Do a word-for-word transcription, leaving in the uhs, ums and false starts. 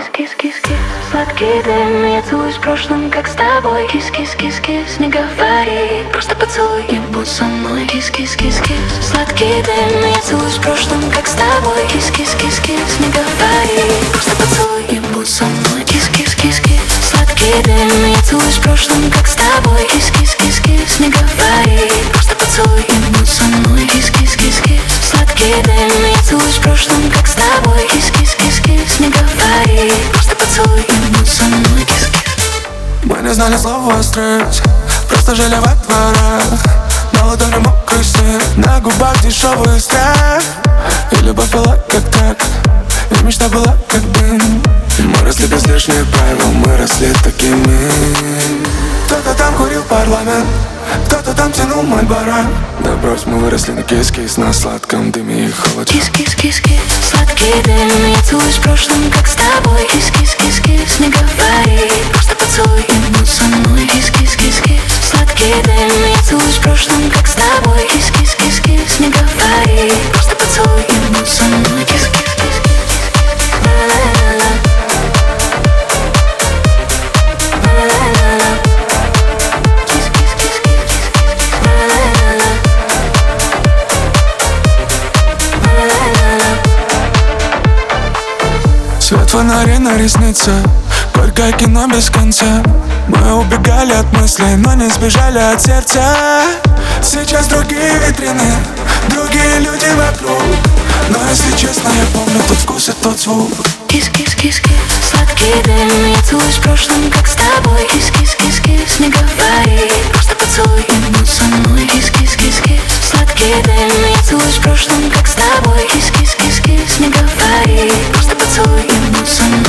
Кис-кис-кис-кис, сладкий дым, я целуюсь в прошлом, как с тобой. Кис-кис-кис-кис, не говори, просто поцелуй и будь со мной. Кис-кис-кис-кис, сладкий дым, я целуюсь в прошлом, как с тобой. Кис-кис-кис-кис, не говори, просто поцелуй и будь со мной. Кис-кис-кис-кис, сладкий дым, я целуюсь в прошлом, как с тобой. Кис-кис-кис-кис, не говори, просто поцелуй и будь со мной. Кис-кис-кис-кис, сладкий дым, я целуюсь в прошлом, как с тобой. Кис-кис-кис-кис, не говори, просто поцелуй и будь со мной. Кис-кис. Мы не знали слова стресс, просто жили во дворах. На ладони мокрый снег, на губах дешевый страх. И любовь была как так, и мечта была как дым. Мы росли без лишних правил, мы росли такими. Кто-то там курил парламент, кто-то там тянул Мальборо. Да брось, мы выросли на кис-кис, на сладком дыме и холоде. Кис-кис-кис-кис, сладкий дым, я целуюсь в прошлом, как с тобой. Кис-кис-кис-кис, не говори, просто поцелуй и будь со мной. Кис-кис-кис-кис, сладкий дым, я целуюсь в прошлом, как с тобой. Кис-кис-кис-кис, не говори, просто поцелуй и будь со мной. Кис-кис-кис-кис. Свет фонарей на ресницах, горькое кино без конца. Мы убегали от мыслей, но не сбежали от сердца. Сейчас другие витрины, другие люди вокруг. Но если честно, я помню тот вкус и тот звук. Кис-кис-кис-кис, сладкий дым, я целуюсь в прошлом, как с тобой. Кис-кис-кис-кис, не говори, просто поцелуй и будь со мной. Кис-кис-кис-кис, сладкий дым, я целуюсь в прошлом, как с тобой. Кис-кис-кис-кис, не говори, просто поцелуй и будь со мной.